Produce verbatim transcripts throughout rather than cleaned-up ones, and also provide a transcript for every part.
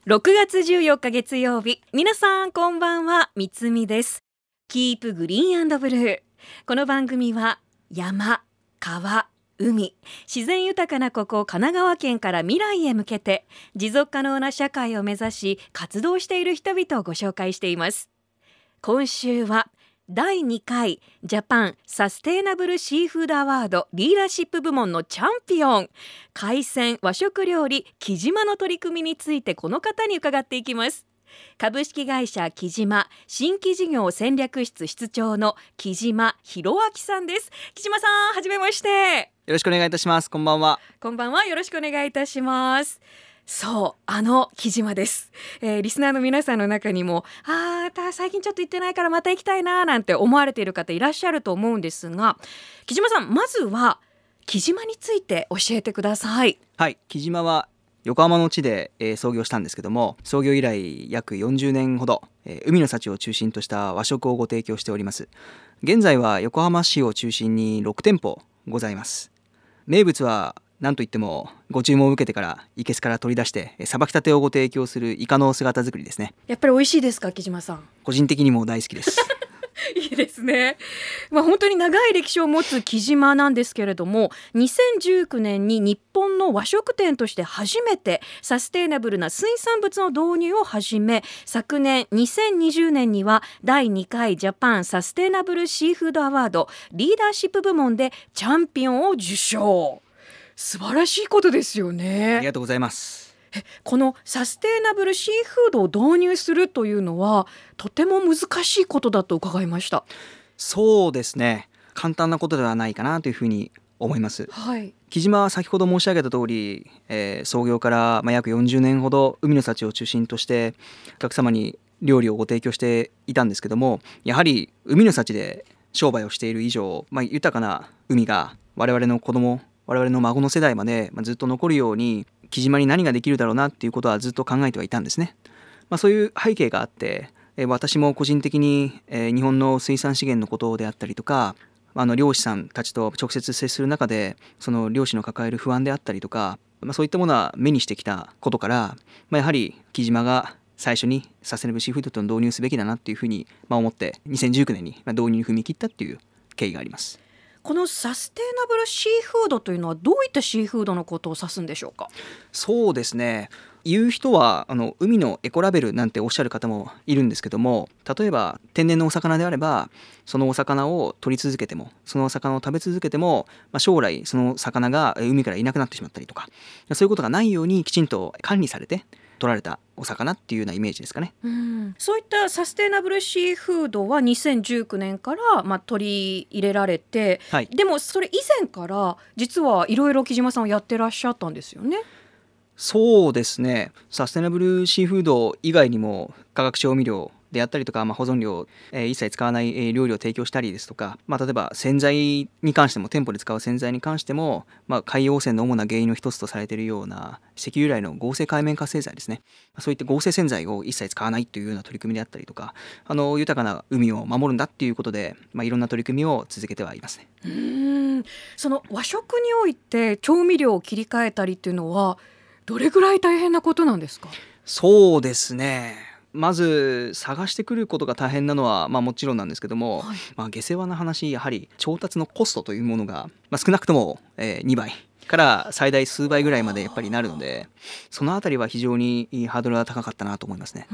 ろくがつじゅうよっか月曜日、皆さんこんばんは、みつみです。キープグリーン&ブルー。この番組は山、川、海、自然豊かなここ神奈川県から未来へ向けて持続可能な社会を目指し活動している人々をご紹介しています。今週はだいにかいジャパンサステイナブルシーフードアワードリーダーシップ部門のチャンピオン、海鮮和食料理きじまの取り組みについてこの方に伺っていきます。株式会社きじま新規事業戦略室室長の木島博明さんです。木島さん、はじめまして。 よろしくお願いいたします。こんばんは。 こんばんは、よろしくお願いいたします。そう、あの木島です、えー、リスナーの皆さんの中にもあー最近ちょっと行ってないからまた行きたいななんて思われている方いらっしゃると思うんですが、木島さん、まずは木島について教えてください。 はい、木島は横浜の地で、えー、創業したんですけども、創業以来約よんじゅうねんほど、えー、海の幸を中心とした和食をご提供しております。現在は横浜市を中心にろくてんぽございます。名物はなんといってもご注文を受けてから生けすから取り出してさばきたてをご提供するイカの姿作りですね。 やっぱり美味しいですか、木島さん。 個人的にも大好きですいいですね、まあ、本当に長い歴史を持つ木島なんですけれども、にせんじゅうきゅうねんに日本の和食店として初めてサステイナブルな水産物の導入を始め、昨年にせんにじゅうねんにはだいにかいジャパンサステイナブルシーフードアワードリーダーシップ部門でチャンピオンを受賞。素晴らしいことですよね。 ありがとうございます。 えこのサステイナブルシーフードを導入するというのはとても難しいことだと伺いました。 そうですね、簡単なことではないかなというふうに思います。 はい、 木島は先ほど申し上げた通り、えー、創業からまあ約よんじゅうねんほど海の幸を中心としてお客様に料理をご提供していたんですけども、やはり海の幸で商売をしている以上、まあ、豊かな海が我々の子供我々の孫の世代までずっと残るように木島に何ができるだろうなっていうことはずっと考えてはいたんですね。まあ、そういう背景があって、え私も個人的に、えー、日本の水産資源のことであったりとか、あの漁師さんたちと直接接する中でその漁師の抱える不安であったりとか、まあ、そういったものは目にしてきたことから、まあ、やはり木島が最初にサステナブルシーフードと導入すべきだなっていうふうに思ってにせんじゅうきゅうねんに導入に踏み切ったっていう経緯があります。 このサステイナブルシーフードというのはどういったシーフードのことを指すんでしょうか。 そうですね、言う人はあの海のエコラベルなんておっしゃる方もいるんですけども、例えば天然のお魚であればそのお魚を取り続けてもそのお魚を食べ続けても、まあ、将来その魚が海からいなくなってしまったりとか、そういうことがないようにきちんと管理されて取られたお魚っていうようなイメージですかね。 うん、そういったサステイナブルシーフードはにせんじゅうきゅうねんから、まあ、取り入れられて、はい、でもそれ以前から実はいろいろ木島さんはやってらっしゃったんですよね。 そうですね、サステナブルシーフード以外にも化学調味料であったりとか、まあ、保存料、えー、一切使わない、えー、料理を提供したりですとか、まあ、例えば洗剤に関しても店舗で使う洗剤に関しても、まあ、海洋汚染の主な原因の一つとされているような石油由来の合成界面活性剤ですね、そういった合成洗剤を一切使わないというような取り組みであったりとか、あの豊かな海を守るんだっていうことで、まあ、いろんな取り組みを続けてはいますね。 うーん、その和食において調味料を切り替えたりっていうのはどれぐらい大変なことなんですか。 そうですね、まず探してくることが大変なのは、まあ、もちろんなんですけども、はい、まあ、下世話な話、やはり調達のコストというものが、まあ、少なくとも、えー、にばいから最大数倍ぐらいまでやっぱりなるので、そのあたりは非常にハードルが高かったなと思いますね。 うん、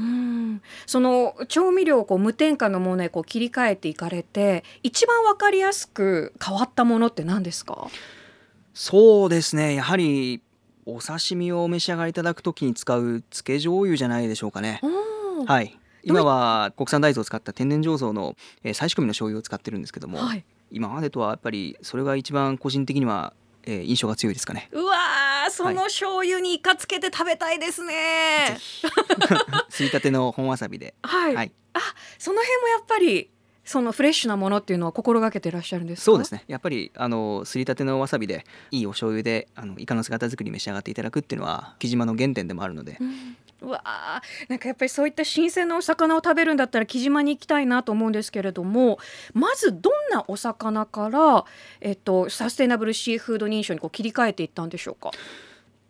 その調味料をこう無添加のものへこう切り替えていかれて一番わかりやすく変わったものって何ですか。 そうですね、やはりお刺身をお召し上がりいただくときに使う漬け醤油じゃないでしょうかね。はい、今は国産大豆を使った天然醸造の、えー、再仕込みの醤油を使ってるんですけども、はい、今までとはやっぱりそれが一番個人的には、えー、印象が強いですかね。 うわー、その醤油にイカつけて食べたいですね、はい、 すりたての本わさびで、 はいはい、あ、その辺もやっぱりそのフレッシュなものっていうのは心がけていらっしゃるんですか。 そうですね、やっぱりあのすりたてのわさびでいいお醤油であのイカの姿作り召し上がっていただくっていうのは木島の原点でもあるので、うん、 うわー、なんかやっぱりそういった新鮮なお魚を食べるんだったら木島に行きたいなと思うんですけれども、まずどんなお魚から、えっと、サステナブルシーフード認証にこう切り替えていったんでしょうか。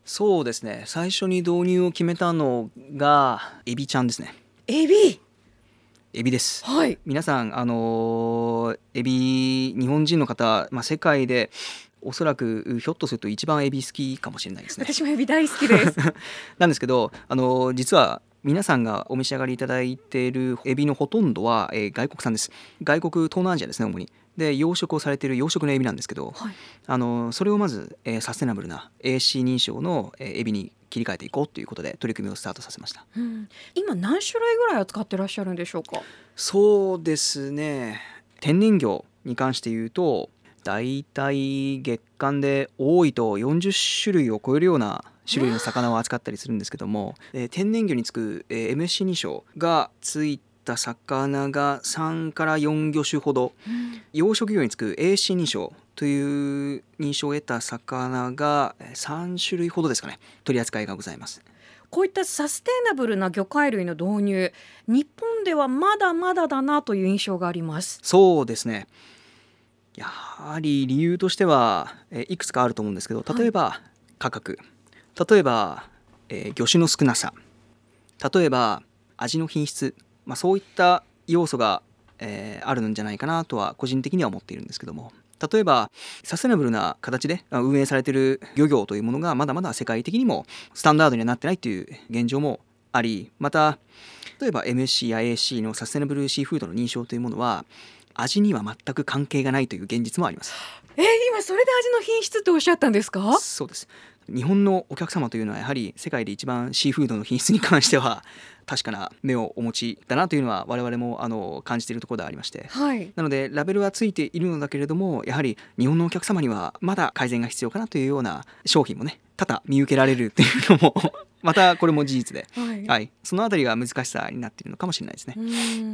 そうですね、最初に導入を決めたのがエビちゃんですね。 エビ。 エビです。 はい。 皆さんあのーエビ、日本人の方、まあ、世界でおそらくひょっとすると一番エビ好きかもしれないですね。 私もエビ大好きですなんですけど、あのー実は皆さんがお召し上がりいただいているエビのほとんどは、えー外国産です。外国、東南アジアですね、主に。で養殖をされている養殖のエビなんですけど、 はい、 あのーそれをまず、えーサステナブルな エーシー 認証の、えーエビに切り替えていこうということで取り組みをスタートさせました。 うん、今何種類ぐらい扱ってらっしゃるんでしょうか。 そうですね、天然魚に関して言うとだいたい月間で多いとよんじゅっしゅるいを超えるような種類の魚を扱ったりするんですけども、えー天然魚につく、えー エムエスシー 認証がついた魚がさんからよんぎょしゅほど、 うん、 養殖魚につく エーシー 認証という認証を得た魚がさんしゅるいほどですかね、取り扱いがございます。 こういったサステイナブルな魚介類の導入、日本ではまだまだだなという印象があります。 そうですね、やはり理由としては、えーいくつかあると思うんですけど、例えば価格、例えば、えー魚種の少なさ、例えば味の品質、まあ、そういった要素が、えーあるんじゃないかなとは個人的には思っているんですけども、例えばサステナブルな形であ運営されている漁業というものがまだまだ世界的にもスタンダードにはなってないという現状もあり、また例えば エムエスシー や エーシー のサステナブルシーフードの認証というものは味には全く関係がないという現実もあります。 えー、今それで味の品質っておっしゃったんですか。 そうです。日本のお客様というのはやはり世界で一番シーフードの品質に関しては確かな目をお持ちだなというのは我々もあの感じているところでありまして、 はい、 なのでラベルはついているのだけれども、やはり日本のお客様にはまだ改善が必要かなというような商品もね多々見受けられるというのもまたこれも事実で、 はいはい、そのあたりが難しさになっているのかもしれないですね。 うん、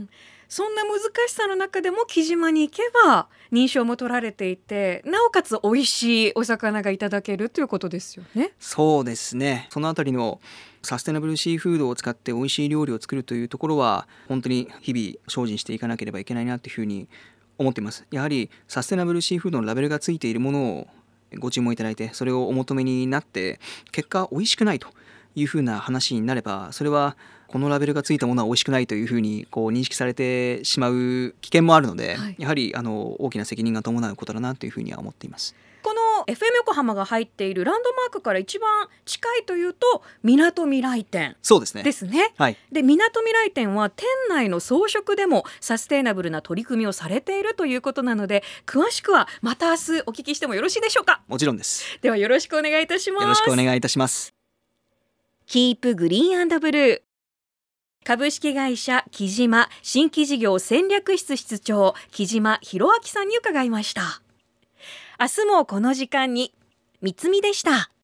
そんな難しさの中でも木島に行けば認証も取られていて、なおかつ美味しいお魚がいただけるということですよね。 そうですね、そのあたりのサステナブルシーフードを使って美味しい料理を作るというところは本当に日々精進していかなければいけないなというふうに思っています。やはりサステナブルシーフードのラベルがついているものをご注文いただいて、それをお求めになって結果美味しくないというふうな話になれば、それはこのラベルがついたものは美味しくないというふうにこう認識されてしまう危険もあるので、 はい、 やはりあの大きな責任が伴うことだなというふうには思っています。 この エフエム 横浜が入っているランドマークから一番近いというとみなとみらい店そうですね。 ですね。 はい、 でみなとみらい店は店内の装飾でもサステイナブルな取り組みをされているということなので、詳しくはまた明日お聞きしてもよろしいでしょうか。 もちろんです。 ではよろしくお願いいたします。 よろしくお願いいたします。 キープグリーン&ブルー、株式会社木島新規事業戦略室室長木島博明さんに伺いました。明日もこの時間に三つみでした。